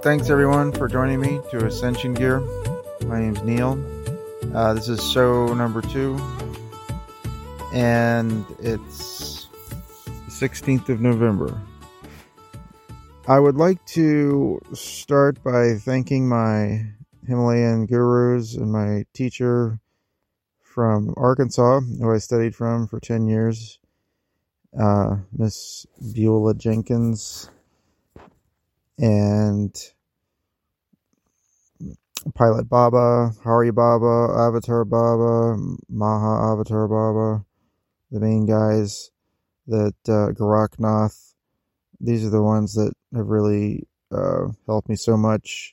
Thanks everyone for joining me to Ascension Gear. My name's Neil. This is show number 2, and it's the 16th of November. I would like to start by thanking my Himalayan gurus and my teacher from Arkansas, who I studied from for 10 years, Miss Beulah Jenkins, and Pilot Baba, Hari Baba, Avatar Baba, Maha Avatar Baba, the main guys, that Goraknath. These are the ones that have really helped me so much.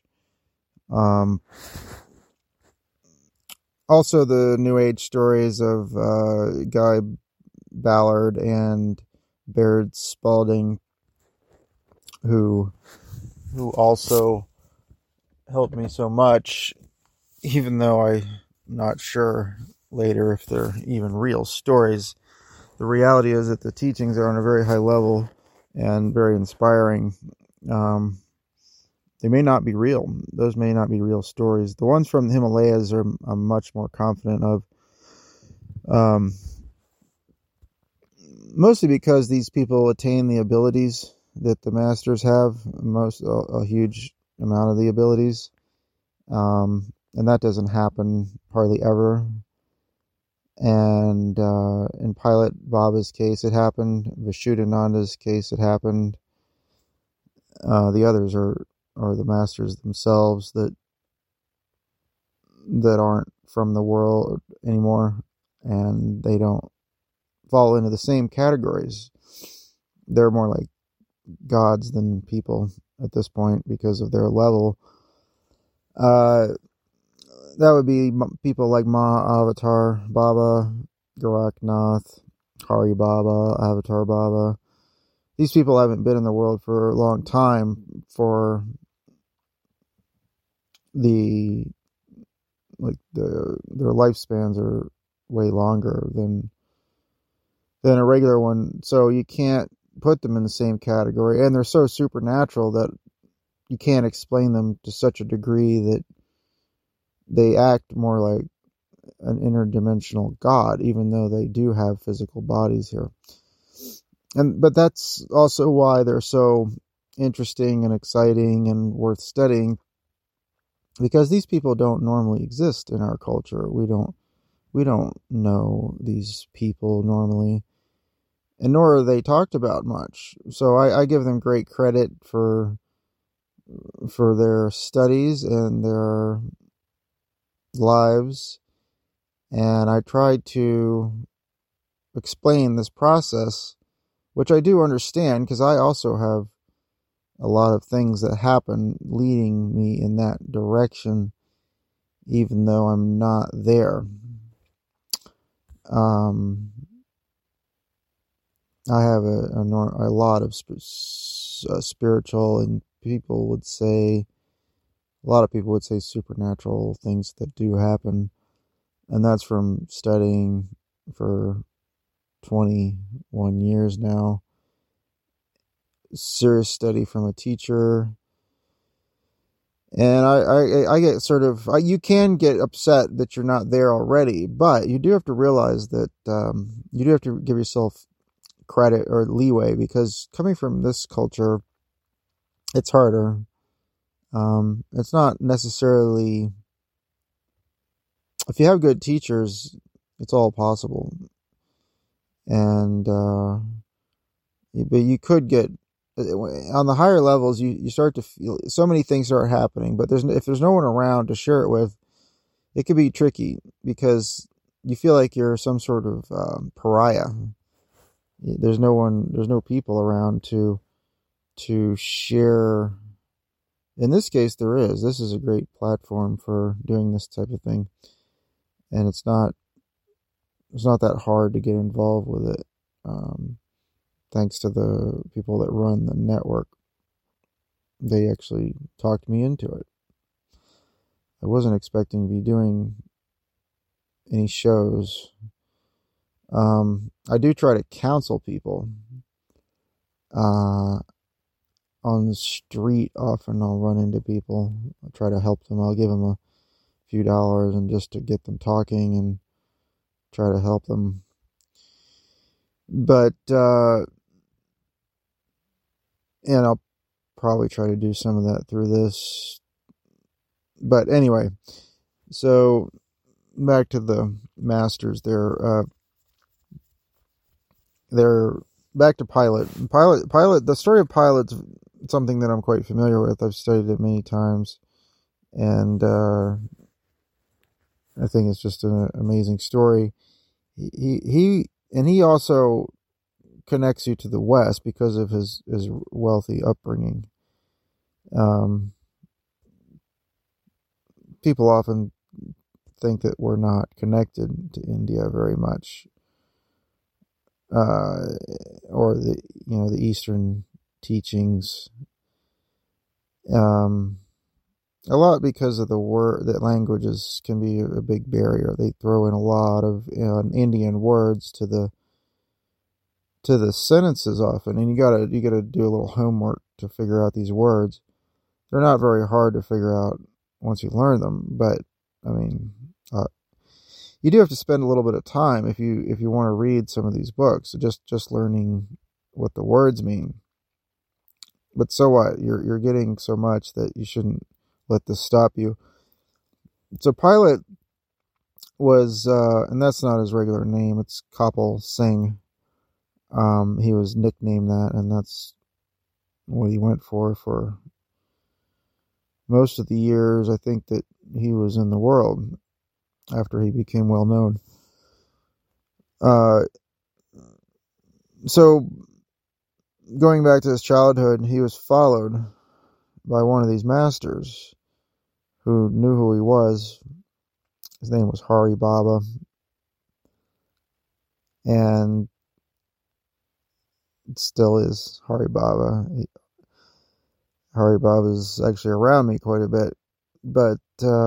Also, the New Age stories of Guy Ballard and Baird Spalding, who also helped me so much, even though I'm not sure later if they're even real stories. The reality is that the teachings are on a very high level and very inspiring. They may not be real. Those may not be real stories. The ones from the Himalayas I'm much more confident of. Mostly because these people attain the abilities that the masters have, a huge amount of the abilities. And that doesn't happen hardly ever. And in Pilot Baba's case, it happened. Vishuddhananda's case, it happened. The others are the masters themselves that aren't from the world anymore, and they don't fall into the same categories. They're more like gods than people at this point because of their level. That would be people like Maha Avatar Baba, Goraknath, Hari Baba, Avatar Baba. These people haven't been in the world for a long time. For their lifespans are way longer than a regular one, so you can't put them in the same category. And they're so supernatural that you can't explain them to such a degree that they act more like an interdimensional god, even though they do have physical bodies here. But that's also why they're so interesting and exciting and worth studying, because these people don't normally exist in our culture. We don't know these people normally, and nor are they talked about much. So I give them great credit for their studies and their lives, and I tried to explain this process, which I do understand, because I also have a lot of things that happen leading me in that direction, even though I'm not there. I have a lot of spiritual, and a lot of people would say supernatural things that do happen, and that's from studying for 21 years now. Serious study from a teacher. And I get sort of, you can get upset that you're not there already, but you do have to realize that you do have to give yourself credit or leeway, because coming from this culture, it's harder. It's not necessarily, if you have good teachers, it's all possible. And but you could get, on the higher levels, you start to feel so many things start happening, but if there's no one around to share it with, it could be tricky, because you feel like you're some sort of pariah. There's no people around to share. In this case, there is. This is a great platform for doing this type of thing, and it's not that hard to get involved with it. Thanks to the people that run the network. They actually talked me into it. I wasn't expecting to be doing any shows. I do try to counsel people. on the street, often I'll run into people. I'll try to help them. I'll give them a few dollars and just to get them talking and try to help them. But, and I'll probably try to do some of that through this. But anyway, so back to the masters there. They're back to Pilate. Pilate. The story of Pilate's something that I'm quite familiar with. I've studied it many times, and I think it's just an amazing story. He also connects you to the West because of his wealthy upbringing. People often think that we're not connected to India very much, or the Eastern teachings. A lot because of the word that languages can be a big barrier. They throw in a lot of Indian words to the sentences often, and you gotta do a little homework to figure out these words. They're not very hard to figure out once you learn them, but I mean, you do have to spend a little bit of time if you want to read some of these books, just learning what the words mean. But so what? You're getting so much that you shouldn't let this stop you. So Pilate was, and that's not his regular name. It's Kapil Singh. He was nicknamed that, and that's what he went for most of the years I think that he was in the world after he became well known. So going back to his childhood, he was followed by one of these masters who knew who he was. His name was Hari Baba, and it still is Hari Baba. Hari Baba is actually around me quite a bit, but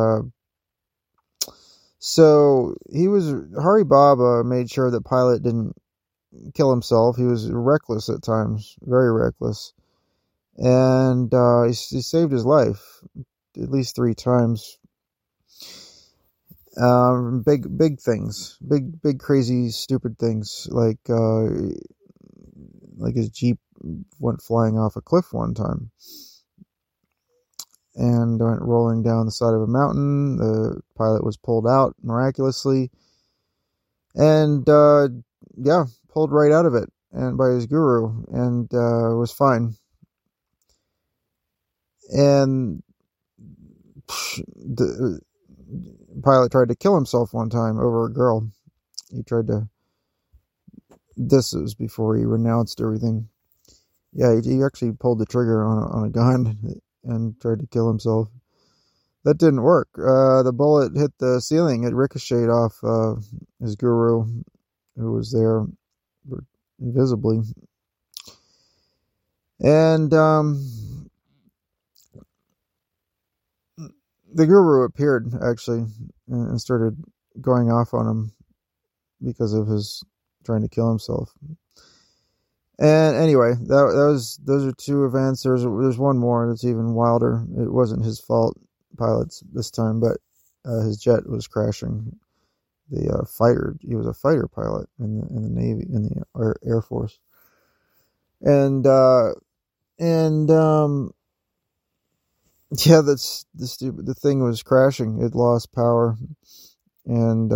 so Hari Baba made sure that Pilate didn't kill himself. He was reckless at times, very reckless, and he saved his life at least 3 times. Big things, big crazy stupid things, like his Jeep went flying off a cliff one time and went rolling down the side of a mountain. The pilot was pulled out miraculously, and pulled right out of it, and by his guru, and was fine. And the pilot tried to kill himself one time over a girl. This was before he renounced everything. Yeah, he actually pulled the trigger on a gun and tried to kill himself. That didn't work. The bullet hit the ceiling. It ricocheted off his guru, who was there invisibly. And the guru appeared, actually, and started going off on him because of his trying to kill himself. And anyway, those are 2 events. There's one more that's even wilder. It wasn't his fault, pilots this time, but his jet was crashing. He was a fighter pilot in the Navy, in the Air Force, and yeah, the thing was crashing. It lost power, and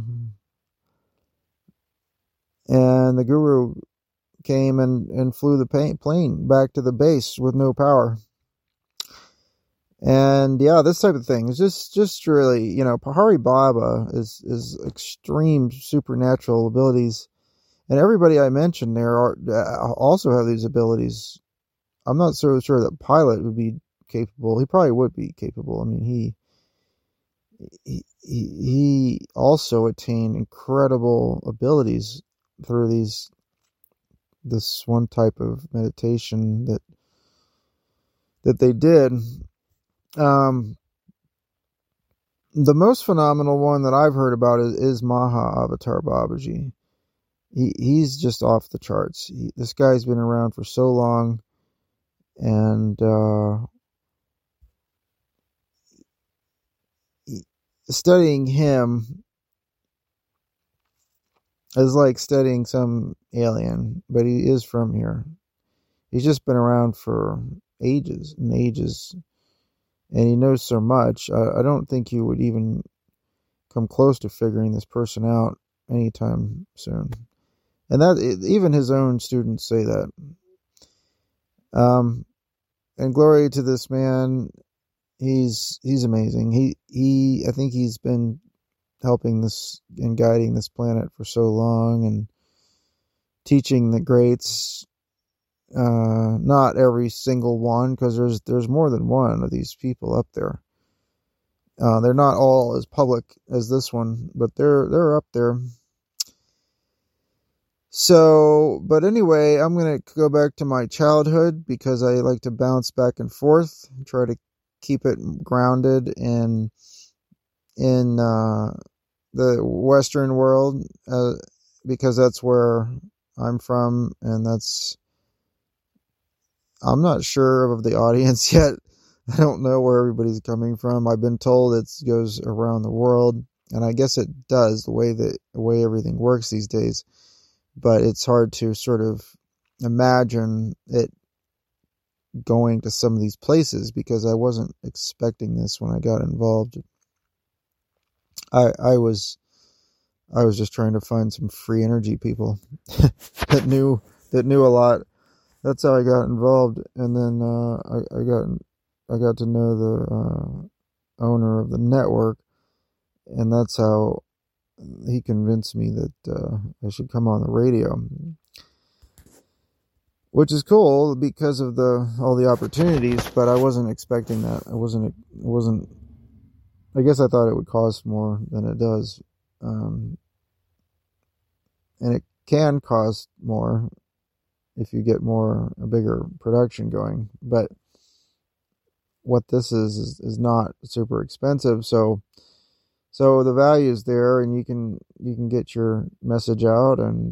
the guru came and flew the plane back to the base with no power. And yeah, this type of thing is just really, Hari Baba is extreme supernatural abilities, and everybody I mentioned there also have these abilities. I'm not so sure that Pilate would be capable. He probably would be capable. I mean, he also attained incredible abilities through this one type of meditation that they did. The most phenomenal one that I've heard about is Maha Avatar Babaji. He's just off the charts. This guy's been around for so long, And studying him is like studying some alien, but he is from here. He's just been around for ages and ages, and he knows so much. I don't think you would even come close to figuring this person out anytime soon. And that even his own students say that. And glory to this man. He's amazing. He I think he's been helping this and guiding this planet for so long, and teaching the greats. Not every single one, because there's more than one of these people up there. They're not all as public as this one, but they're up there. So, but anyway, I'm going to go back to my childhood, because I like to bounce back and forth, try to keep it grounded in the Western world, because that's where I'm from, and I'm not sure of the audience yet. I don't know where everybody's coming from. I've been told it goes around the world, and I guess it does, the way everything works these days. But it's hard to sort of imagine it going to some of these places, because I wasn't expecting this when I got involved. I was just trying to find some free energy people that knew a lot. That's how I got involved, and then I got to know the owner of the network, and that's how he convinced me that I should come on the radio, which is cool because of all the opportunities. But I wasn't expecting that. I wasn't. I guess I thought it would cost more than it does, and it can cost more if you get a bigger production going. But what this is not super expensive, so the value is there, and you can get your message out and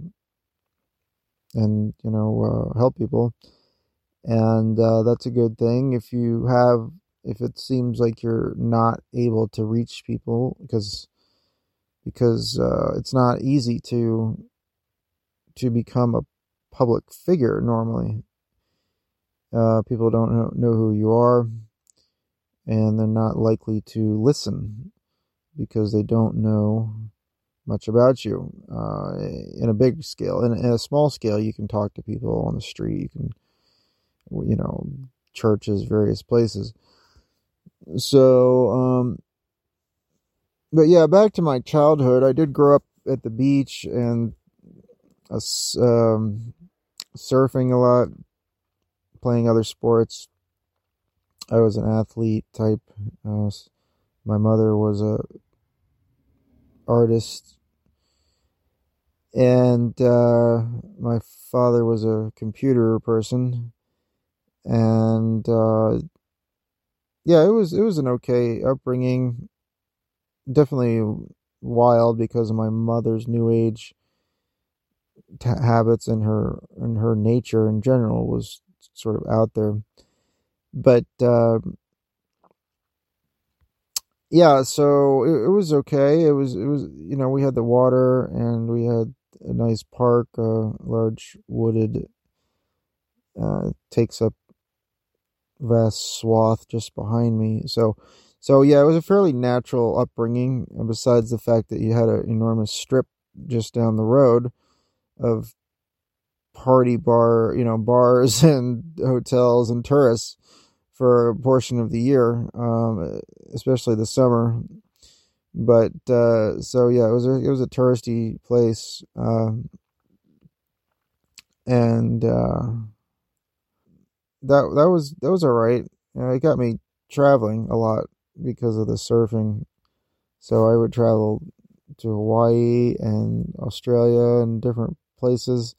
help people, and that's a good thing. If it seems like you're not able to reach people, because it's not easy to become a public figure normally. People don't know who you are, and they're not likely to listen because they don't know much about you. In a big scale, in a small scale, you can talk to people on the street. You can, churches, various places. So, but yeah, back to my childhood. I did grow up at the beach, and surfing a lot, playing other sports. I was an athlete type. My mother was a artist, and my father was a computer person, and yeah, it was an okay upbringing. Definitely wild because of my mother's new age habits, and her nature in general was sort of out there. But yeah, so it was okay. It was we had the water, and we had a nice park, large wooded, takes up vast swath just behind me. So yeah, it was a fairly natural upbringing. And besides the fact that you had an enormous strip just down the road of bars and hotels and tourists for a portion of the year, especially the summer. But so yeah, it was a touristy place, and that was all right. It got me traveling a lot because of the surfing. So I would travel to Hawaii and Australia and different places,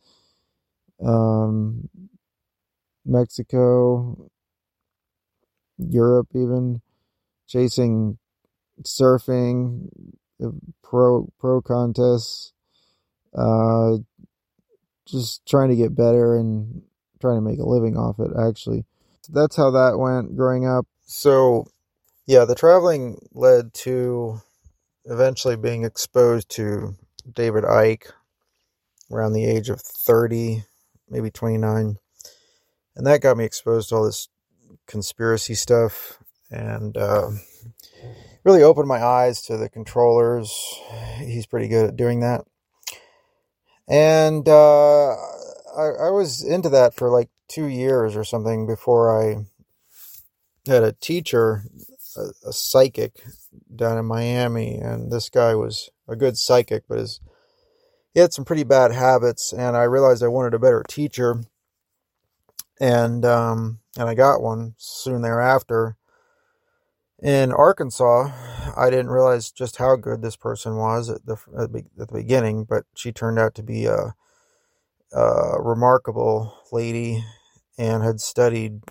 Mexico, Europe, even chasing surfing, pro contests, just trying to get better and trying to make a living off it, actually. That's how that went growing up. So, yeah, the traveling led to eventually being exposed to David Icke around the age of 30, maybe 29. And that got me exposed to all this conspiracy stuff, and really opened my eyes to the controllers. He's pretty good at doing that. And I was into that for like 2 years or something before I had a teacher, a psychic down in Miami, and this guy was a good psychic, but he had some pretty bad habits, and I realized I wanted a better teacher, and I got one soon thereafter. In Arkansas, I didn't realize just how good this person was at the beginning, but she turned out to be a remarkable lady and had studied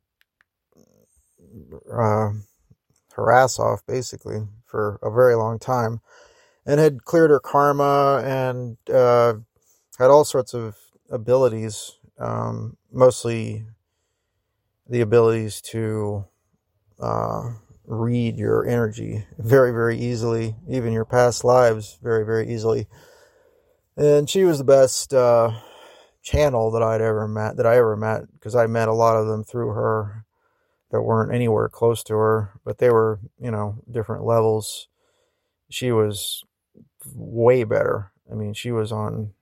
her ass off, basically, for a very long time, and had cleared her karma and had all sorts of abilities, mostly the abilities to read your energy very, very easily, even your past lives very, very easily. And she was the best channel that I ever met, because I met a lot of them through her that weren't anywhere close to her, but they were, different levels. She was way better. I mean, she was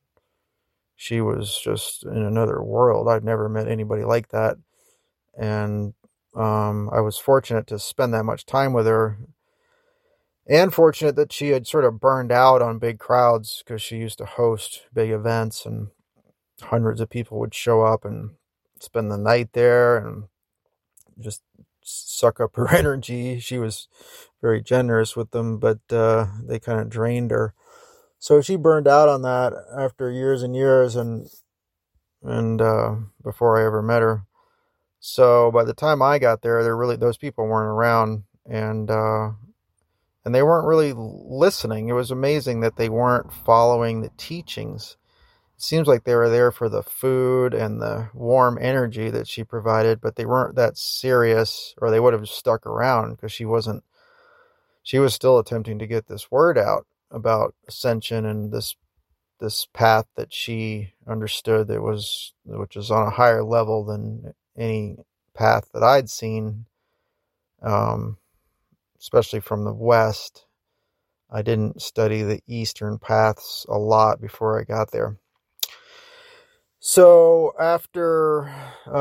just in another world. I'd never met anybody like that. And I was fortunate to spend that much time with her, and fortunate that she had sort of burned out on big crowds, because she used to host big events and hundreds of people would show up and spend the night there and just suck up her energy. She was very generous with them, but they kind of drained her. So she burned out on that after years and years, and before I ever met her. So by the time I got there, those people weren't around, and they weren't really listening. It was amazing that they weren't following the teachings. It seems like they were there for the food and the warm energy that she provided, but they weren't that serious, or they would have stuck around, because she was still attempting to get this word out about ascension and this path that she understood which was on a higher level than any path that I'd seen, especially from the West. I didn't study the Eastern paths a lot before I got there. So after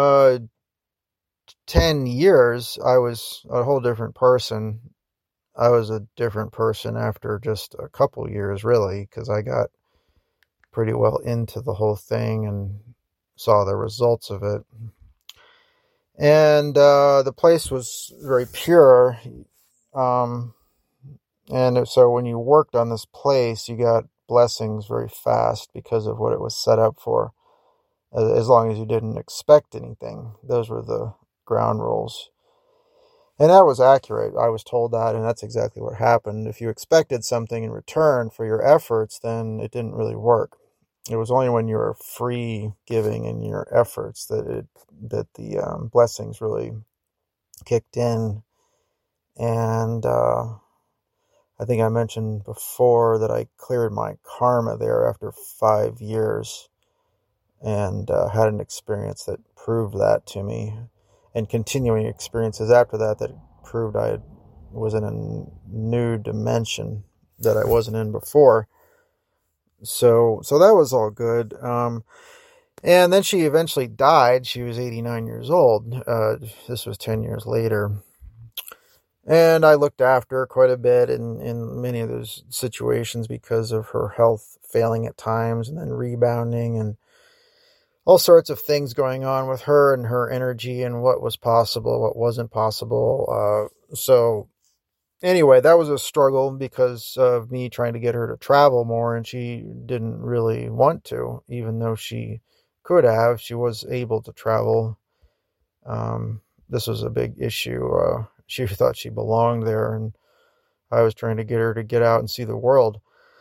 10 years, I was a whole different person. I was a different person after just a couple years, really, because I got pretty well into the whole thing and saw the results of it. And the place was very pure. And so when you worked on this place, you got blessings very fast because of what it was set up for, as long as you didn't expect anything. Those were the ground rules. And that was accurate. I was told that, and that's exactly what happened. If you expected something in return for your efforts, then it didn't really work. It was only when you were free giving in your efforts that the blessings really kicked in. And I think I mentioned before that I cleared my karma there after 5 years, and had an experience that proved that to me, and continuing experiences after that proved I was in a new dimension that I wasn't in before. So that was all good. And then she eventually died. She was 89 years old. This was 10 years later. And I looked after her quite a bit in many of those situations because of her health failing at times and then rebounding, and all sorts of things going on with her and her energy and what was possible, what wasn't possible. So anyway, that was a struggle because of me trying to get her to travel more, and she didn't really want to, even though she could have. She was able to travel. This was a big issue. She thought she belonged there, and I was trying to get her to get out and see the world.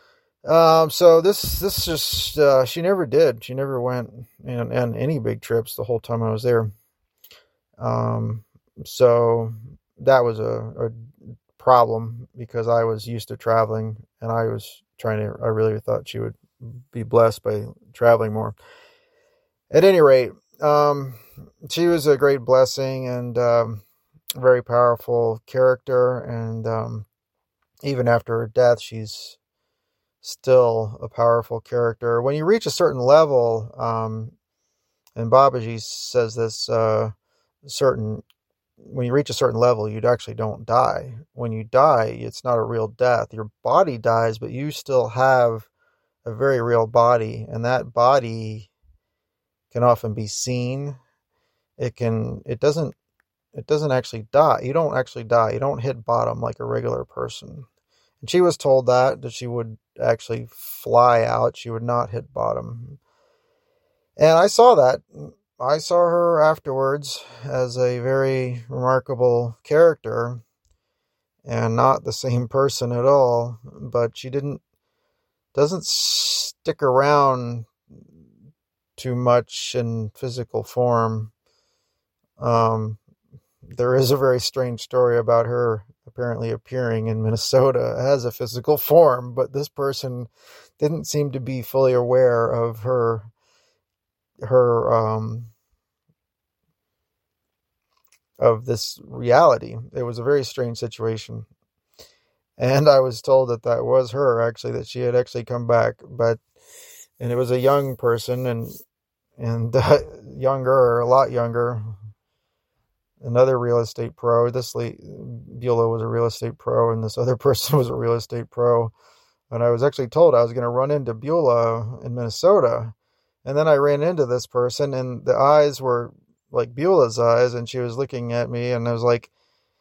So this just she never did. She never went on any big trips the whole time I was there. So that was a problem because I was used to traveling and I really thought she would be blessed by traveling more. At any rate, she was a great blessing and very powerful character. And even after her death, she's still a powerful character. When you reach a certain level, and Babaji says this, when you reach a certain level, you actually don't die. When you die, it's not a real death. Your body dies, but you still have a very real body, and that body can often be seen. It doesn't actually die. You don't actually die. You don't hit bottom like a regular person. And she was told that she would actually fly out. She would not hit bottom. And I saw that. I saw her afterwards as a very remarkable character and not the same person at all. But she doesn't stick around too much in physical form. There is a very strange story about her apparently appearing in Minnesota as a physical form, but this person didn't seem to be fully aware of her of this reality. It was a very strange situation. And I was told that was her, actually, that she had actually come back, and it was a young person and younger, a lot younger. Another real estate pro. Beulah was a real estate pro, and this other person was a real estate pro. And I was actually told I was going to run into Beulah in Minnesota. And then I ran into this person, and the eyes were like Beulah's eyes, and she was looking at me, and it was like,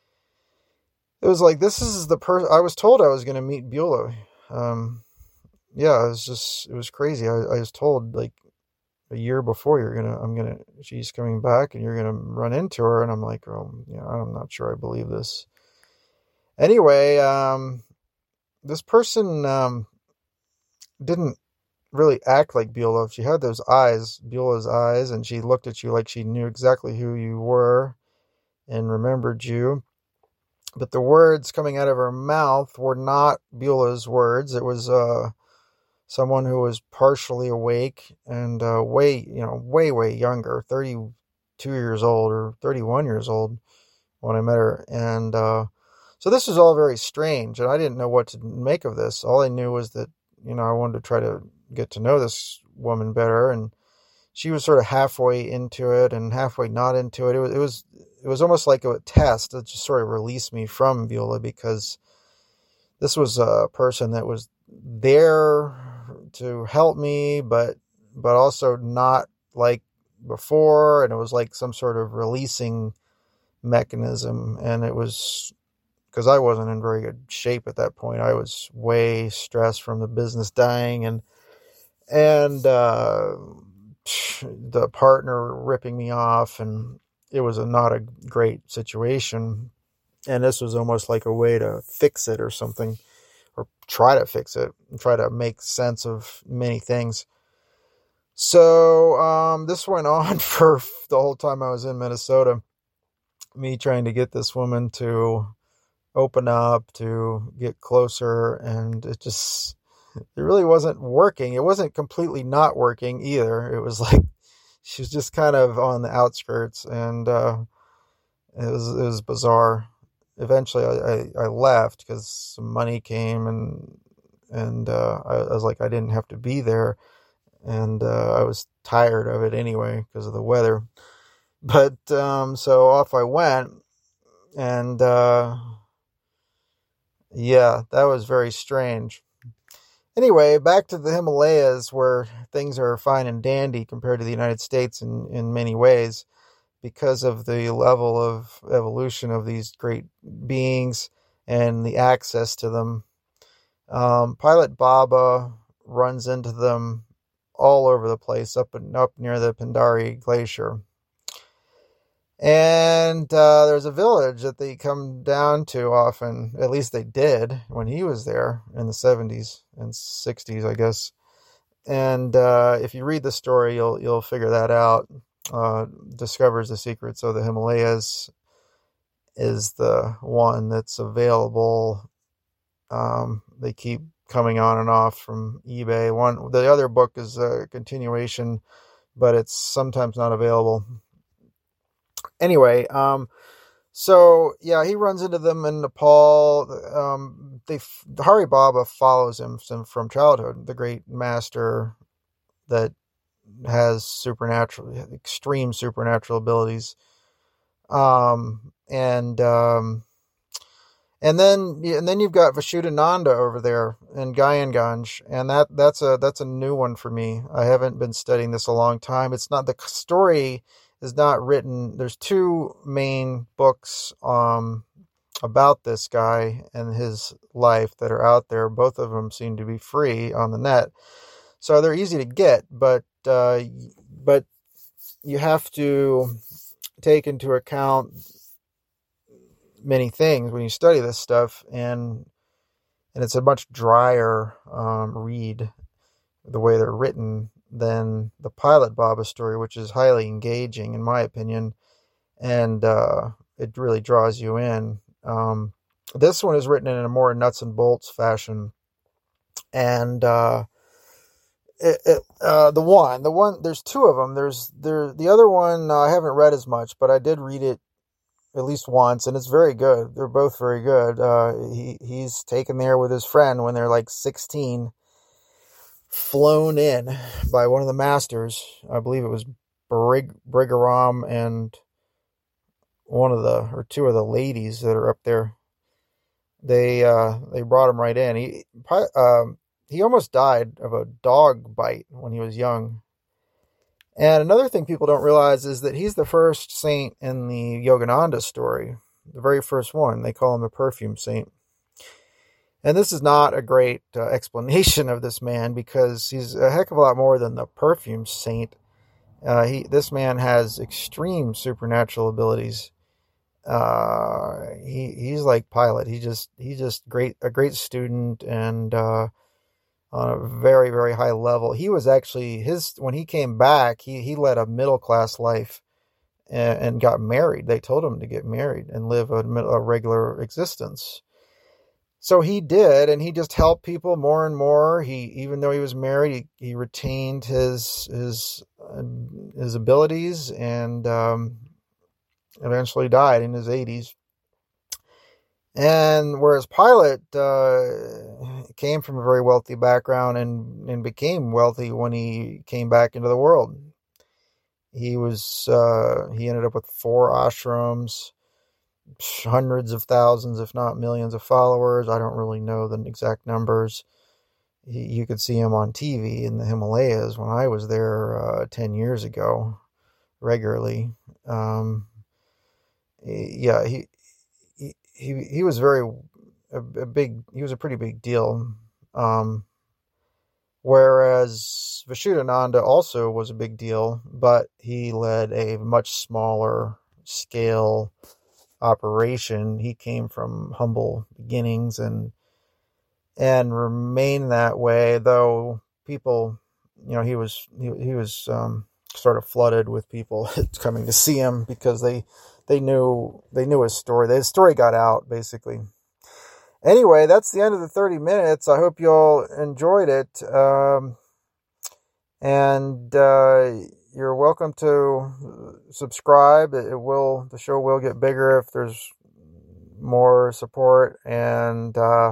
this is the person I was told I was going to meet Beulah. Yeah, it was crazy. I was told like a year before she's coming back and you're going to run into her. And I'm like, oh, yeah, I'm not sure I believe this. Anyway, this person, didn't really act like Beulah. She had those eyes, Beulah's eyes, and she looked at you like she knew exactly who you were and remembered you. But the words coming out of her mouth were not Beulah's words. It was, someone who was partially awake and way younger, 32 years old or 31 years old when I met her. And so this was all very strange, and I didn't know what to make of this. All I knew was that, I wanted to try to get to know this woman better, and she was sort of halfway into it and halfway not into it. It was almost like a test that just sort of released me from Beulah, because this was a person that was there to help me, but also not like before, and it was like some sort of releasing mechanism. And it was because I wasn't in very good shape at that point. I was way stressed from the business dying and the partner ripping me off, and it was not a great situation. And this was almost like a way to fix it or something, or try to fix it and try to make sense of many things. So this went on for the whole time I was in Minnesota, me trying to get this woman to open up, to get closer, and it really wasn't working. It wasn't completely not working either. It was like she was just kind of on the outskirts, and it was bizarre. Eventually I left because some money came, and I was like, I didn't have to be there, and I was tired of it anyway because of the weather. But so off I went, and yeah, that was very strange. Anyway, back to the Himalayas, where things are fine and dandy compared to the United States in many ways, because of the level of evolution of these great beings and the access to them. Pilot Baba runs into them all over the place, up near the Pindari Glacier. And there's a village that they come down to often. At least they did when he was there in the 70s and 60s, I guess. And if you read the story, you'll figure that out. Discovers the secrets of the Himalayas is the one that's available. They keep coming on and off from eBay. The other book is a continuation, but it's sometimes not available. Anyway, so yeah, he runs into them in Nepal. Hari Baba follows him from childhood, the great master that has extreme supernatural abilities. And then you've got Vishuddhananda over there in Gyanganj, and that's a new one for me. I haven't been studying this a long time. It's not, the story is not written. There's two main books about this guy and his life that are out there. Both of them seem to be free on the net, so they're easy to get. But you have to take into account many things when you study this stuff, and it's a much drier read, the way they're written, than the Pilot Baba story, which is highly engaging in my opinion, and it really draws you in. This one is written in a more nuts and bolts fashion, and there's two of them. The other one I haven't read as much, but I did read it at least once, and it's very good. They're both very good. He's taken there with his friend when they're like 16, flown in by one of the masters. I believe it was Brigaram and two of the ladies that are up there. They brought him right in. He almost died of a dog bite when he was young. And another thing people don't realize is that he's the first saint in the Yogananda story, the very first one. They call him the perfume saint. And this is not a great explanation of this man, because he's a heck of a lot more than the perfume saint. This man has extreme supernatural abilities. He's like Pilate. He's just a great student, and on a very, very high level. He was actually, when he came back, he led a middle-class life and got married. They told him to get married and live a regular existence. So he did, and he just helped people more and more. Even though he was married, he retained his abilities, and eventually died in his 80s. And whereas Pilate came from a very wealthy background and became wealthy when he came back into the world. He ended up with 4 ashrams, hundreds of thousands, if not millions of followers. I don't really know the exact numbers. You could see him on TV in the Himalayas when I was there 10 years ago, regularly. He was he was a pretty big deal. Whereas Vishuddhananda also was a big deal, but he led a much smaller scale operation. He came from humble beginnings and remained that way, though people, he was sort of flooded with people coming to see him because they knew his story. His story got out, basically. Anyway, that's the end of the 30 minutes. I hope you all enjoyed it. And you're welcome to subscribe. The show will get bigger if there's more support. And I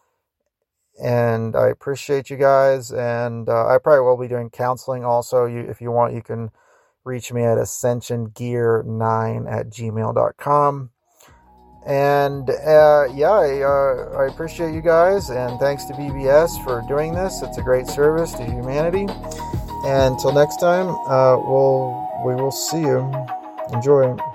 appreciate you guys. And I probably will be doing counseling also. If you want, you can reach me at ascensiongear9@gmail.com. And I appreciate you guys, and thanks to BBS for doing this. It's a great service to humanity. And until next time, we will see you. Enjoy.